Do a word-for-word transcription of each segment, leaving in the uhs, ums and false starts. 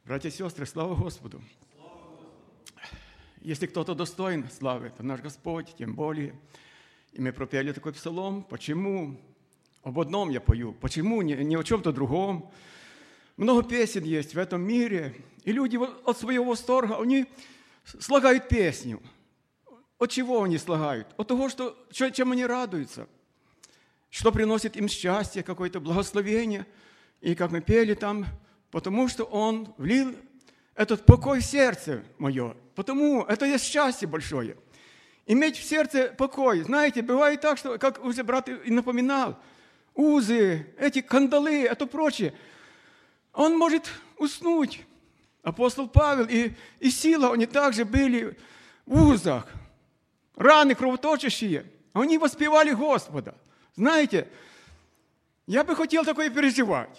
Братья и сестры, слава Господу! Если кто-то достоин славы, то наш Господь, тем более. И мы пропели такой псалом. Почему? Об одном я пою. Почему? Не, не о чем-то другом. Много песен есть в этом мире. И люди от своего восторга, они слагают песню. От чего они слагают? От того, что, чем они радуются. Что приносит им счастье, какое-то благословение. И как мы пели там, потому что Он влил этот покой в сердце мое. Потому это есть счастье большое. Иметь в сердце покой. Знаете, бывает так, что, как уже брат и напоминал, узы, эти кандалы, это прочее. Он может уснуть. Апостол Павел и, и Сила, они также были в узах. Раны кровоточащие. Они воспевали Господа. Знаете, я бы хотел такое переживать.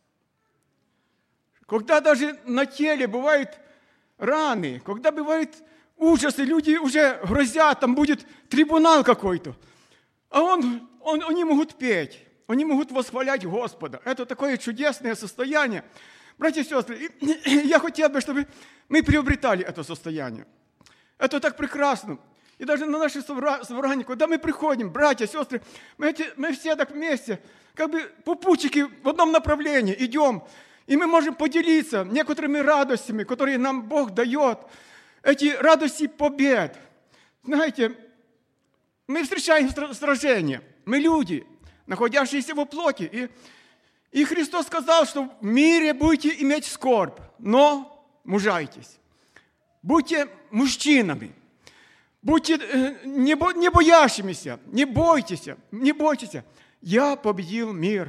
Когда даже на теле бывают раны, когда бывают ужасы, люди уже грозят, там будет трибунал какой-то. А он, он, они могут петь, они могут восхвалять Господа. Это такое чудесное состояние. Братья и сестры, я хотел бы, чтобы мы приобретали это состояние. Это так прекрасно. И даже на наши собрания, когда мы приходим, братья, сестры, мы, эти, мы все так вместе, как бы попутчики в одном направлении идем, и мы можем поделиться некоторыми радостями, которые нам Бог дает. Эти радости побед. Знаете, мы встречаем сражения. Мы люди, находящиеся во плоти. И, и Христос сказал, что в мире будете иметь скорбь, но мужайтесь. Будьте мужчинами. Будьте не, бо, не боящимися, не бойтесь, не бойтесь. Я победил мир.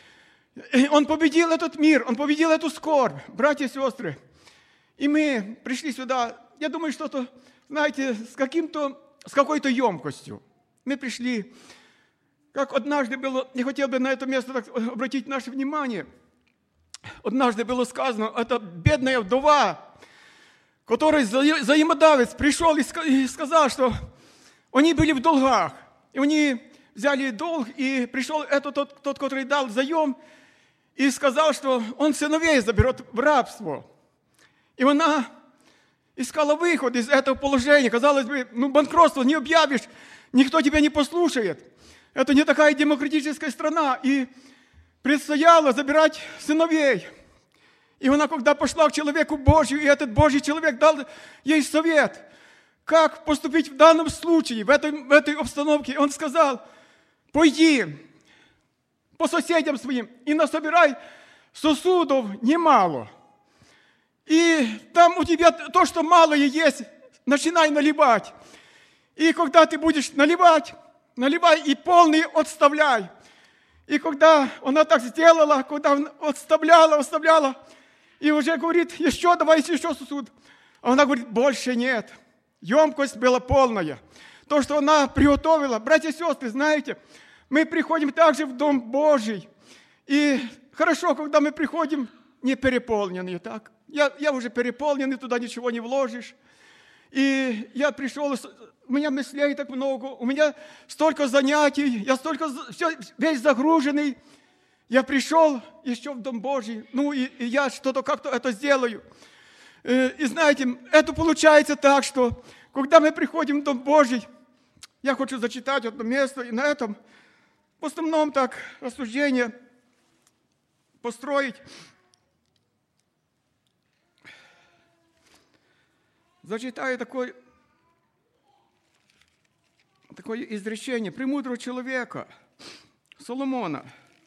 Он победил этот мир, Он победил эту скорбь, братья и сестры. И мы пришли сюда, я думаю, что-то, знаете, с, каким-то, с какой-то емкостью. Мы пришли, как однажды было, я хотел бы на это место так обратить наше внимание. Однажды было сказано, это бедная вдова, который взаимодавец пришел и сказал, что они были в долгах. И они взяли долг, и пришел этот тот, тот, который дал заем, и сказал, что он сыновей заберет в рабство. И она искала выход из этого положения. Казалось бы, ну банкротство не объявишь, никто тебя не послушает. Это не такая демократическая страна. И предстояло забирать сыновей. И она, когда пошла к человеку Божию, и этот Божий человек дал ей совет, как поступить в данном случае, в этой, в этой обстановке. Он сказал, пойди по соседям своим и насобирай сосудов немало. И там у тебя то, что малое есть, начинай наливать. И когда ты будешь наливать, наливай и полный отставляй. И когда она так сделала, когда отставляла, отставляла, и уже говорит, еще давайте еще сосуд. А она говорит, больше нет. Емкость была полная. То, что она приготовила. Братья и сестры, знаете, мы приходим также в Дом Божий. И хорошо, когда мы приходим не переполненные, так? Я, я уже переполненный, туда ничего не вложишь. И я пришел, у меня мыслей так много, у меня столько занятий, я столько, все, весь загруженный. Я пришел еще в Дом Божий, ну и, и я что-то как-то это сделаю. И знаете, это получается так, что когда мы приходим в Дом Божий, я хочу зачитать одно место, и на этом в основном так рассуждение построить. Зачитаю такое, такое изречение премудрого человека Соломона.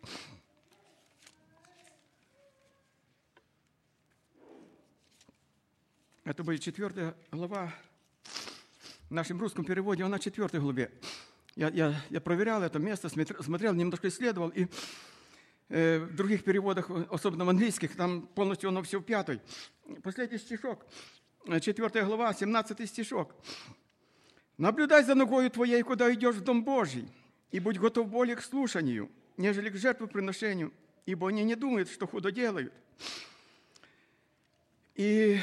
Это будет четвертая глава. В нашем русском переводе она четвертой главе. Я, я, я проверял это место, смотрел, немножко исследовал. И э, в других переводах, особенно в английских, там полностью оно все в пятой. Последний стишок. Четвертая глава, семнадцатый стишок. «Наблюдай за ногою твоей, куда идешь в Дом Божий, и будь готов более к слушанию, нежели к жертвоприношению, ибо они не думают, что худо делают». И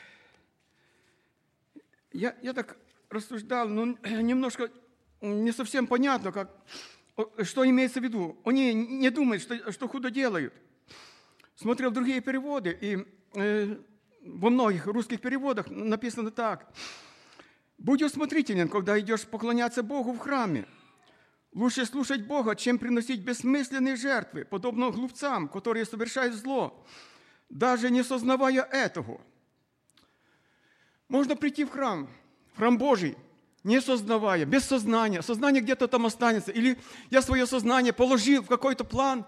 я, я так рассуждал, но немножко не совсем понятно, как, что имеется в виду. Они не думают, что, что худо делают. Смотрел другие переводы, и э, во многих русских переводах написано так. «Будь осмотрителен, когда идешь поклоняться Богу в храме. Лучше слушать Бога, чем приносить бессмысленные жертвы, подобно глупцам, которые совершают зло, даже не сознавая этого». Можно прийти в храм, в храм Божий, не сознавая, без сознания. Сознание где-то там останется. Или я свое сознание положил в какой-то план.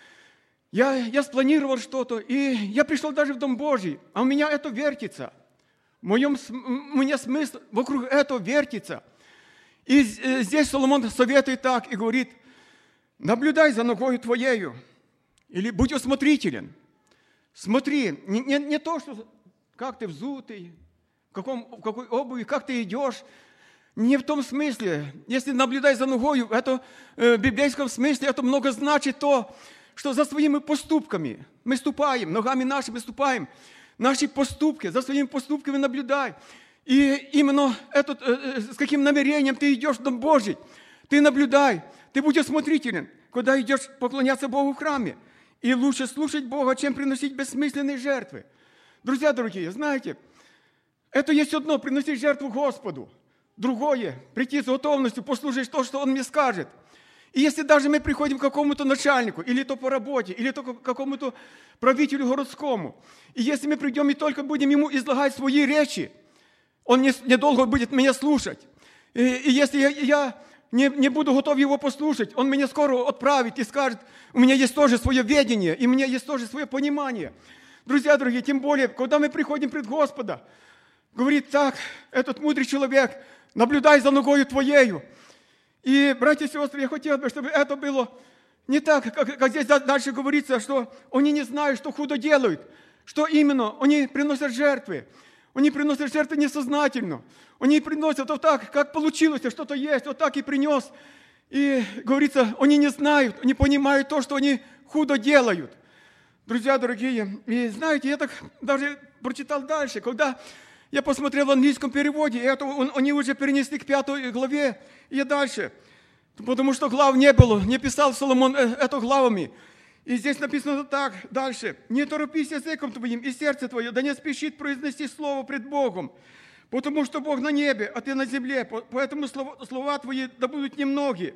Я, я спланировал что-то, и я пришел даже в Дом Божий, а у меня это вертится. В моем, у меня смысл вокруг этого вертится. И здесь Соломон советует так и говорит: наблюдай за ногою твоею, или будь осмотрителен. Смотри, не, не, не то, что как ты взутый, в, каком, в какой обуви, как ты идешь. Не в том смысле. Если наблюдай за ногою, это э, в библейском смысле это много значит то, что за своими поступками мы ступаем, ногами нашими ступаем. Наши поступки, за своими поступками наблюдай. И именно этот, э, с каким намерением ты идешь в Дом Божий, ты наблюдай, ты будь осмотрителен, когда идешь поклоняться Богу в храме. И лучше слушать Бога, чем приносить бессмысленные жертвы. Друзья дорогие, знаете, это есть одно, приносить жертву Господу. Другое, прийти с готовностью, послушать то, что Он мне скажет. И если даже мы приходим к какому-то начальнику, или то по работе, или то к какому-то правителю городскому, и если мы придем и только будем ему излагать свои речи, он недолго не будет меня слушать. И, и если я, я не, не буду готов его послушать, он меня скоро отправит и скажет: у меня есть тоже свое видение, и у меня есть тоже свое понимание. Друзья дорогие, тем более, когда мы приходим пред Господа, говорит так этот мудрый человек: наблюдай за ногою твоею. И, братья и сестры, я хотел бы, чтобы это было не так, как, как здесь дальше говорится, что они не знают, что худо делают. Что именно? Они приносят жертвы. Они приносят жертвы несознательно. Они приносят вот так, как получилось, что-то есть, вот так и принес. И, говорится, они не знают, не понимают то, что они худо делают. Друзья дорогие, и знаете, я так даже прочитал дальше, когда я посмотрел в английском переводе, и это он, они уже перенесли к пятой главе, и дальше. Потому что глав не было, не писал Соломон это главами. И здесь написано так, дальше. «Не торопись языком твоим, и сердце твое, да не спешит произнести слово пред Богом, потому что Бог на небе, а ты на земле, поэтому слова, слова твои да будут немногие.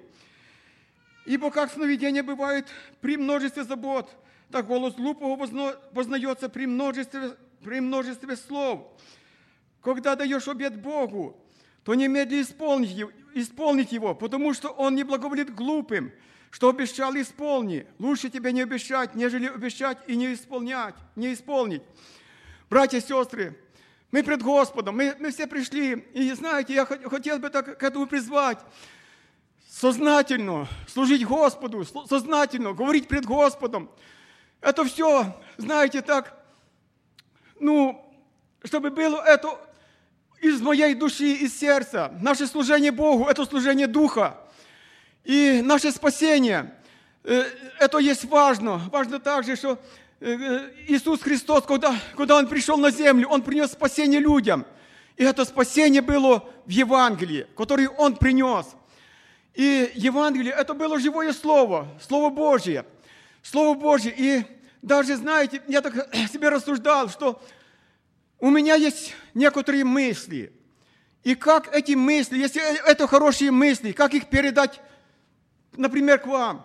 Ибо как сновидения бывают при множестве забот, так голос глупого познается при множестве, при множестве слов. Когда даешь обет Богу, то немедли исполнить его, исполнить его, потому что Он не благоволит глупым, что обещал, исполни. Лучше тебе не обещать, нежели обещать и не исполнять, не исполнить». Братья и сестры, мы пред Господом, мы, мы все пришли, и знаете, я хотел бы так к этому призвать. Сознательно служить Господу, сознательно говорить пред Господом. Это все, знаете, так, ну, чтобы было это из моей души, из сердца. Наше служение Богу – это служение Духа. И наше спасение – это есть важно. Важно также, что Иисус Христос, когда, когда Он пришел на землю, Он принес спасение людям. И это спасение было в Евангелии, которое Он принес. И Евангелие – это было живое Слово, Слово Божье. Слово Божье. И даже, знаете, я так себе рассуждал, что у меня есть некоторые мысли. И как эти мысли, если это хорошие мысли, как их передать, например, к вам?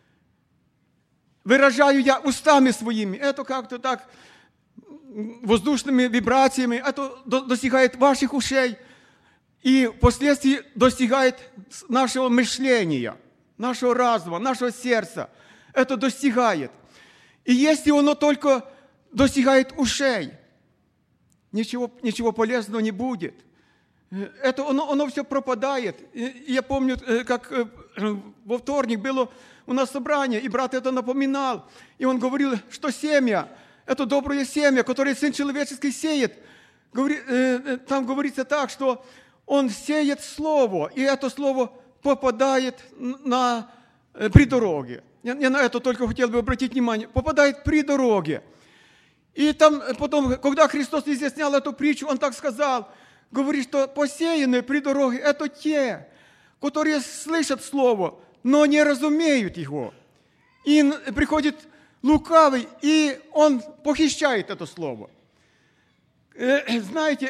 Выражаю я устами своими. Это как-то так воздушными вибрациями. Это достигает ваших ушей. И впоследствии достигает нашего мышления, нашего разума, нашего сердца. Это достигает. И если оно только достигает ушей, ничего, ничего полезного не будет. Это оно, оно все пропадает. И я помню, как во вторник было у нас собрание, и брат это напоминал. И он говорил, что семя, это доброе семя, которое Сын Человеческий сеет. Там говорится так, что Он сеет Слово, и это Слово попадает на, при дороге. Я, я на это только хотел бы обратить внимание. Попадает при дороге. И там потом, когда Христос изъяснял эту притчу, Он так сказал, говорит, что посеянные при дороге – это те, которые слышат Слово, но не разумеют его. И приходит лукавый, и он похищает это Слово. знаете,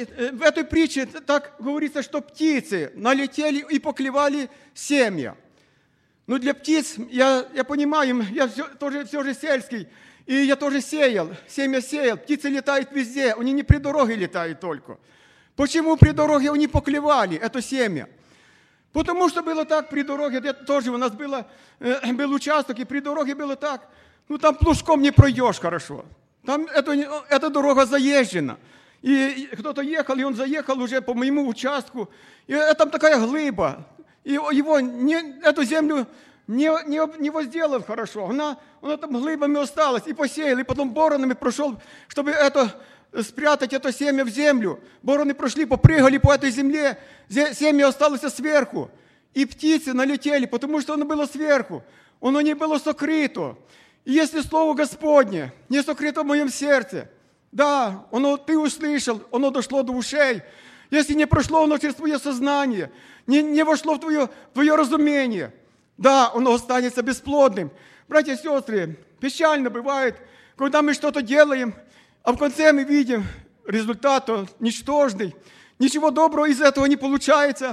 в этой притче так говорится, что птицы налетели и поклевали семя. Но для птиц, я, я понимаю, я все, тоже, все же сельский, и я тоже сеял, семя сеял. Птицы летают везде, они не при дороге летают только. Почему при дороге они поклевали это семя? Потому что было так при дороге, это тоже у нас было, был участок, и при дороге было так, ну там плужком не пройдешь хорошо. Там это, эта дорога заезжена. И кто-то ехал, и он заехал уже по моему участку. И там такая глыба. И его не, эту землю не, не, не возделал хорошо. Она, она там глыбами осталась. И посеял, и потом боронами прошел, чтобы это, спрятать это семя в землю. Бороны прошли, попрыгали по этой земле. Семя осталось сверху. И птицы налетели, потому что оно было сверху. Оно не было сокрыто. И если Слово Господне не сокрыто в моем сердце, да, оно, ты услышал, оно дошло до ушей. Если не прошло оно через твое сознание, не, не вошло в твое, в твое разумение, да, оно останется бесплодным. Братья и сестры, печально бывает, когда мы что-то делаем, а в конце мы видим результат ничтожный. Ничего доброго из этого не получается.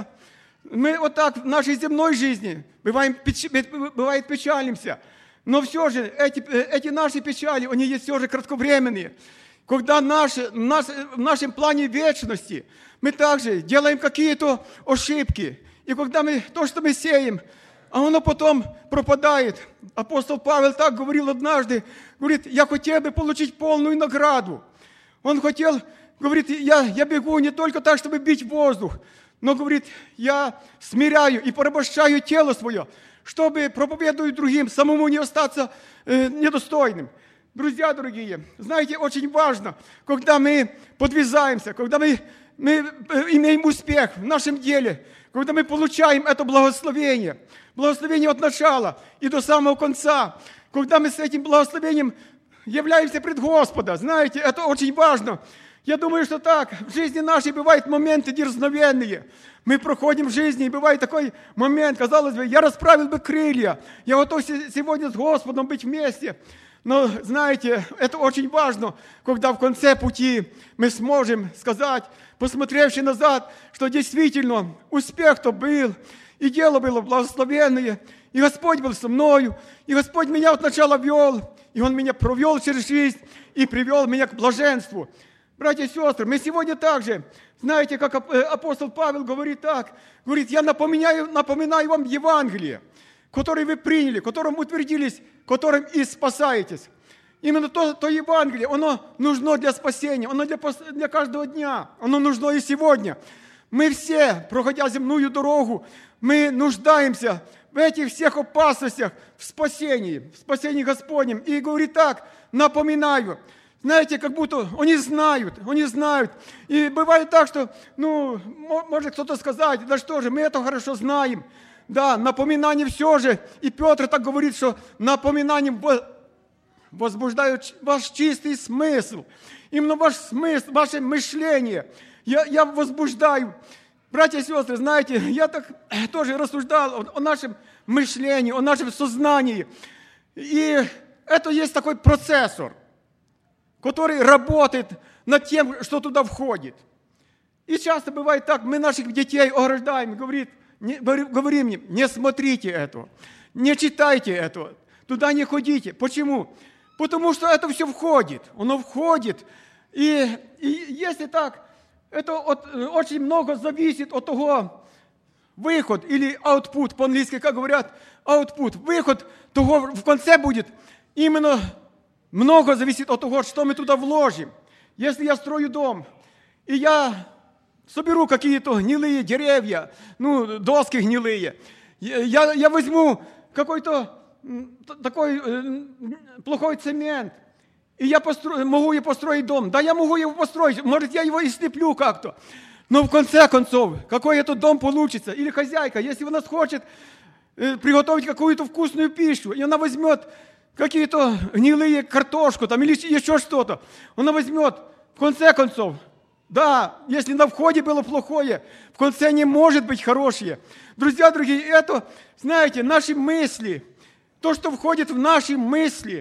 Мы вот так в нашей земной жизни бываем, бывает печалимся. Но все же эти, эти наши печали, они есть все же кратковременные. Когда наши, наш, в нашем плане вечности мы также делаем какие-то ошибки. И когда мы то, что мы сеем, а оно потом пропадает. Апостол Павел так говорил однажды, говорит, я хотел бы получить полную награду. Он хотел, говорит, я, я бегу не только так, чтобы бить воздух, но, говорит, я смиряю и порабощаю тело свое, чтобы проповедовать другим, самому не остаться э, недостойным. Друзья дорогие, знаете, очень важно, когда мы подвязаемся, когда мы, мы имеем успех в нашем деле, когда мы получаем это благословение, благословение от начала и до самого конца, когда мы с этим благословением являемся пред Господа. Знаете, это очень важно. Я думаю, что так, в жизни нашей бывают моменты дерзновенные. Мы проходим в жизни, и бывает такой момент, казалось бы, я расправил бы крылья, я готов сегодня с Господом быть вместе. Но, знаете, это очень важно, когда в конце пути мы сможем сказать, посмотревши назад, что действительно успех-то был, и дело было благословенное, и Господь был со мною, и Господь меня от начала вел, и Он меня провел через жизнь и привел меня к блаженству. Братья и сестры, мы сегодня также, знаете, как апостол Павел говорит так, говорит, я напоминаю, напоминаю вам Евангелие, которое вы приняли, которым утвердились, которым и спасаетесь. Именно то, то Евангелие, оно нужно для спасения, оно для, для каждого дня, оно нужно и сегодня. Мы все, проходя земную дорогу, мы нуждаемся в этих всех опасностях, в спасении, в спасении Господнем. И говорит так, напоминаю. Знаете, как будто они знают, они знают. И бывает так, что, ну, может кто-то сказать, да что же, мы это хорошо знаем. Да, напоминание все же. И Петр так говорит, что напоминанием возбуждают ваш чистый смысл. Именно ваш смысл, ваше мышление. Я, я возбуждаю. Братья и сестры, знаете, я так тоже рассуждал о, о нашем мышлении, о нашем сознании. И это есть такой процессор, который работает над тем, что туда входит. И часто бывает так, мы наших детей ограждаем, говорит, не, говорим им, не смотрите этого, не читайте этого, туда не ходите. Почему? Потому что это все входит, оно входит. И, и если так, это от, очень много зависит от того, выход или output, по-английски, как говорят, output, выход того в конце будет именно много зависит от того, что мы туда вложим. Если я строю дом, и я соберу какие-то гнилые деревья, ну, доски гнилые, я, я возьму какой-то такой э, плохой цемент, и я построю, могу я построить дом. Да, я могу его построить, может, я его и слеплю как-то. Но в конце концов, какой этот дом получится? Или хозяйка, если она хочет э, приготовить какую-то вкусную пищу, и она возьмет какие-то гнилые картошку там, или еще что-то, она возьмет, в конце концов, да, если на входе было плохое, в конце не может быть хорошее. Друзья дорогие, это, знаете, наши мысли, то, что входит в наши мысли,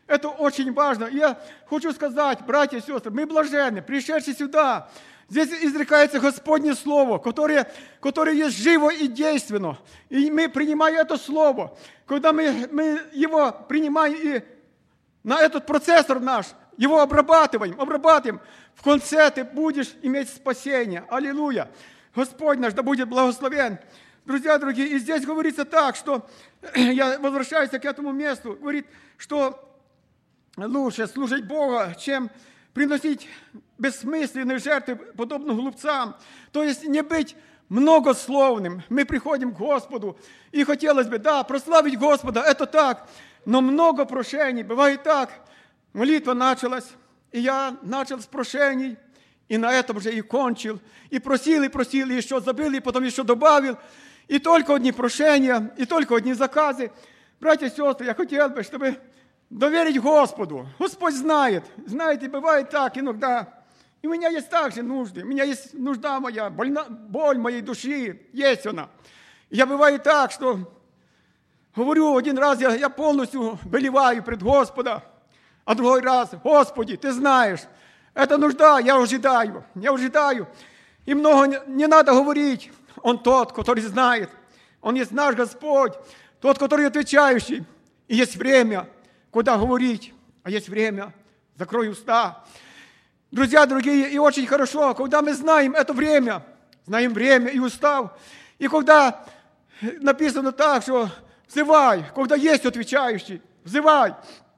Это очень важно. Я хочу сказать, братья и сестры, мы блаженны, пришедшие сюда. Здесь изрекается Господне Слово, которое, которое есть живо и действенно. И мы принимаем это Слово. Когда мы, мы его принимаем и на этот процессор наш, его обрабатываем, обрабатываем, в конце ты будешь иметь спасение. Аллилуйя. Господь наш да будет благословен. Друзья дорогие, и здесь говорится так, что, я возвращаюсь к этому месту, говорит, что лучше служить Бога, чем приносить бессмысленные жертвы, подобно глупцам. То есть не быть многословным. Мы приходим к Господу, и хотелось бы, да, прославить Господа, это так, но много прошений. Бывает так, молитва началась, и я начал с прошений, и на этом же и кончил. И просил, и просил, и еще забыл, и потом еще добавил. И только одни прошения, и только одни заказы. Братья и сестры, я хотел бы, чтобы доверить Господу. Господь знает. Знаете, бывает так иногда. И у меня есть также нужды. У меня есть нужда моя, больна, боль моей души. Есть она. И я бывает так, что говорю один раз, я, я полностью выливаю пред Господа. А другой раз, Господи, Ты знаешь, это нужда, я ожидаю. Я ожидаю. И много не, не надо говорить. Он тот, который знает. Он есть наш Господь. Тот, который отвечающий. И есть время, куда говорить. А есть время, закрой уста. Друзья дорогие, и очень хорошо, когда мы знаем это время. Знаем время и устав. И когда написано так, что взывай, когда есть отвечающий, взывай.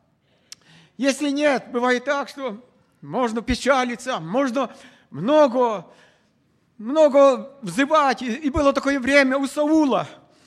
Если нет, бывает так, что можно печалиться, можно много... много взывать. И было такое время у Саула,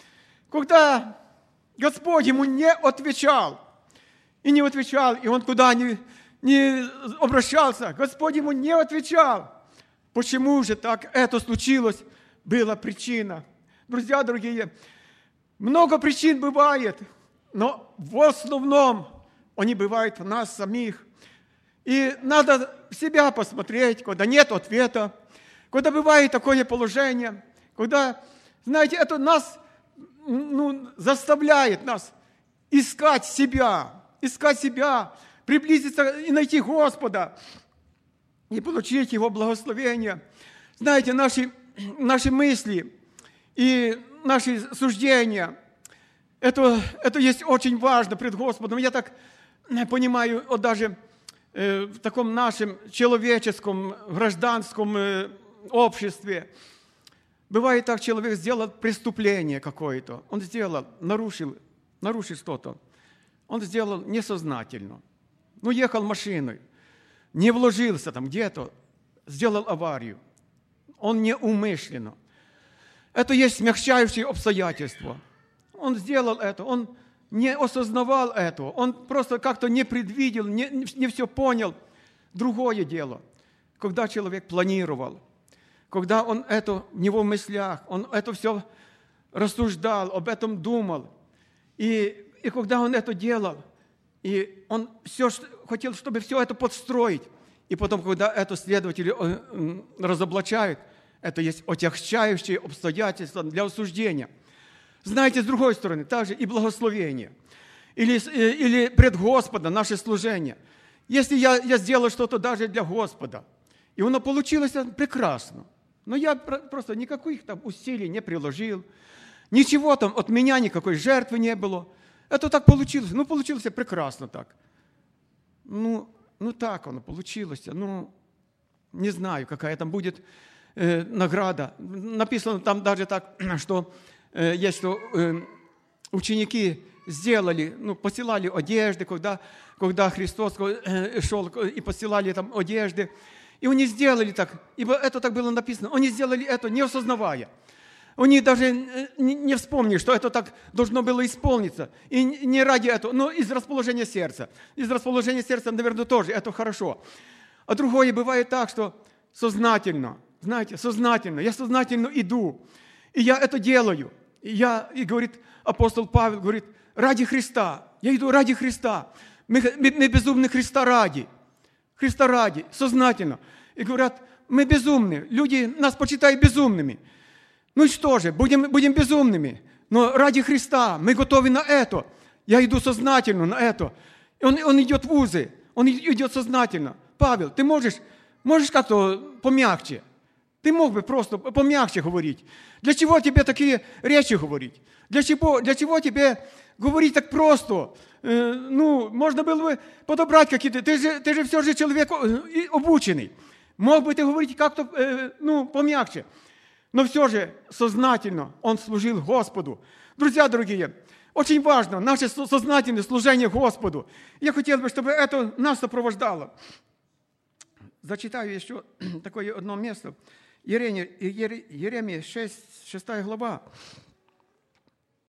когда Господь ему не отвечал. И не отвечал, и он куда ни, не обращался. Господь ему не отвечал. Почему же так это случилось? Была причина. Друзья дорогие, много причин бывает, но в основном они бывают в нас самих. И надо в себя посмотреть, когда нет ответа. Когда бывает такое положение, когда, знаете, это нас ну, заставляет нас искать себя, искать себя, приблизиться и найти Господа, и получить Его благословение. Знаете, наши, наши мысли и наши суждения, это, это есть очень важно пред Господом. Я так понимаю, вот даже э, в таком нашем человеческом, гражданском э, обществе. Бывает так, человек сделал преступление какое-то. Он сделал, нарушил, нарушил что-то. Он сделал несознательно. Ну, ехал машиной, не вложился там где-то, сделал аварию. Он неумышленно. Это есть смягчающие обстоятельства. Он сделал это, он не осознавал этого, он просто как-то не предвидел, не, не все понял. Другое дело, когда человек планировал, когда он это в него в мыслях, он это все рассуждал, об этом думал. И, и когда он это делал, и он все хотел, чтобы все это подстроить. И потом, когда это следователи разоблачают, это есть отягчающие обстоятельства для осуждения. Знаете, с другой стороны, также и благословение. Или, или пред Господом наше служение. Если я, я сделал что-то даже для Господа, и оно получилось прекрасно, но я просто никаких там усилий не приложил, ничего там от меня, никакой жертвы не было. Это так получилось. Ну, получилось прекрасно так. Ну, ну так оно получилось. Ну, не знаю, какая там будет э, награда. Написано там даже так, что э, если э, ученики сделали, ну, посылали одежды, когда, когда Христос э, шел и посылали там одежды, и они сделали так, ибо это так было написано, они сделали это, не осознавая. Они даже не вспомнили, что это так должно было исполниться. И не ради этого, но из расположения сердца. Из расположения сердца, наверное, тоже это хорошо. А другое бывает так, что сознательно, знаете, сознательно, я сознательно иду, и я это делаю. И, я, и говорит апостол Павел, говорит, ради Христа, я иду ради Христа. Мы, мы, мы безумны Христа ради. Христа ради, сознательно. И говорят, мы безумны, люди нас почитают безумными. Ну и что же, будем, будем безумными, но ради Христа мы готовы на это. Я иду сознательно на это. Он, он идет в узы, он идет сознательно. Павел, ты можешь, можешь как-то помягче? Ты мог бы просто помягче говорить. Для чего тебе такие речи говорить? Для чего, для чего тебе говорить так просто? Э, ну, можно было бы подобрать какие-то... Ты же, ты же все же человек обученный. Мог бы ты говорить как-то, э, ну, помягче. Но все же сознательно он служил Господу. Друзья дорогие, очень важно наше сознательное служение Господу. Я хотел бы, чтобы это нас сопровождало. Зачитаю еще такое одно место. Еремия шесть, шестая глава.